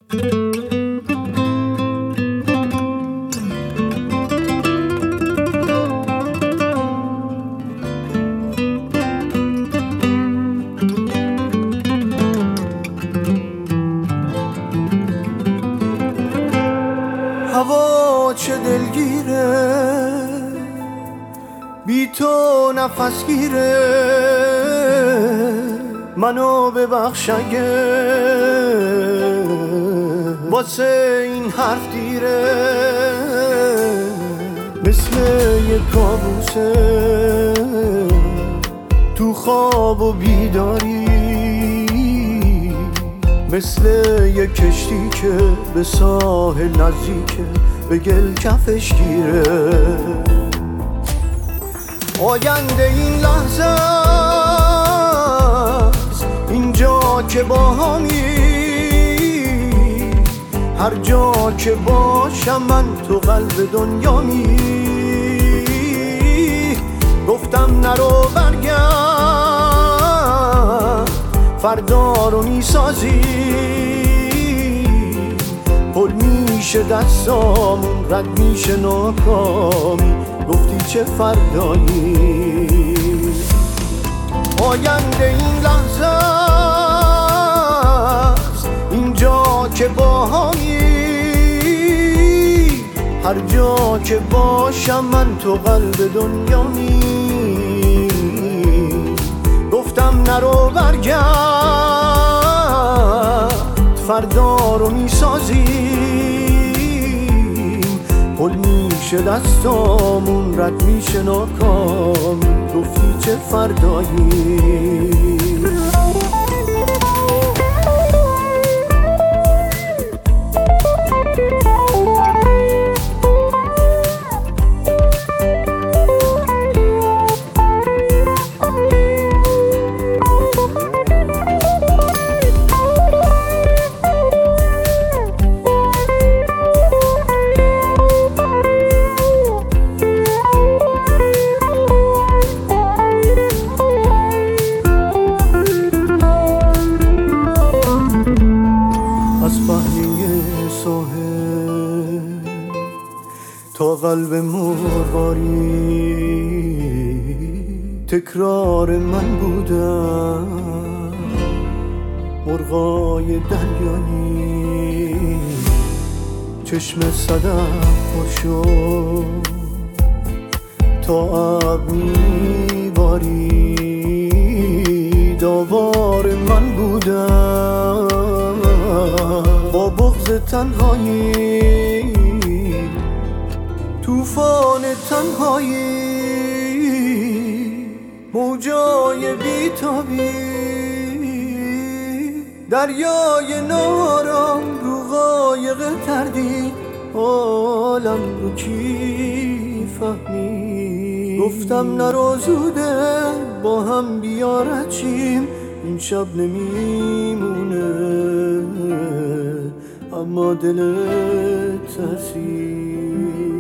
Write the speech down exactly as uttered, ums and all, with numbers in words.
هوا چه دلگیره، بی تو نفس گیره، منو ببخش اگه واسه این حرف دیره. مثل یه کابوسه تو خواب و بیداری، مثل یه کشتی که به ساحل نزدیکه به گل کفش گیره. آینده این لحظه است، اینجا که با همی، هر جا که باشم من تو قلب دنیامی. گفتم نرو برگرد، فردا رو میسازی، پل میشه دستامون، رد میشه ناکامی. گفتی چه فردایی، آینده این لحظه است، اینجا که با همی، هر جا که باشم من تو قلب دنیامی. گفتم نرو برگرد، فردا رو میسازیم، پل میشه دستامون، رد میشه ناکامی. گفتی چه فردایی. تا قلب مرواری تکرار من بودم، مرغای دریایی چشم صدف پر شد، تا ابر میبارید آوار من بودم. با بغض تنهایی، توفان تنهایی، موجای بیتابی، دریای نارام رو قایق تردید، عالم رو کی فهمید. گفتم نرو زوده با هم بیارد چیم، این شب نمیمونه اما دلت ترسید.